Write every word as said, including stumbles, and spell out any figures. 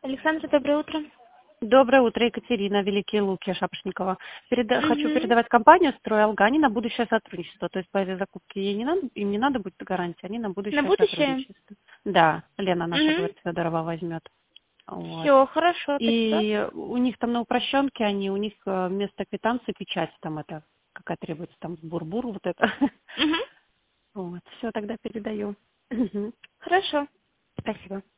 Александра, доброе утро. Доброе утро, Екатерина, Великие Луки, Шапошникова. Переда- Хочу Мгм. передавать компанию «Стройалга», они на будущее сотрудничество. То есть по этой закупке ей не надо, им не надо будет гарантия, они на На будущее будущее? сотрудничество. Да, Лена наша, Угу. говорит, Федорова возьмет. Вот. Все, хорошо, спасибо. И у них там на упрощенке, они, у них э, вместо квитанции печать там это, какая требуется, там бурбур вот это. Угу. Вот, все, тогда передаю. Мгм. Хорошо. Спасибо.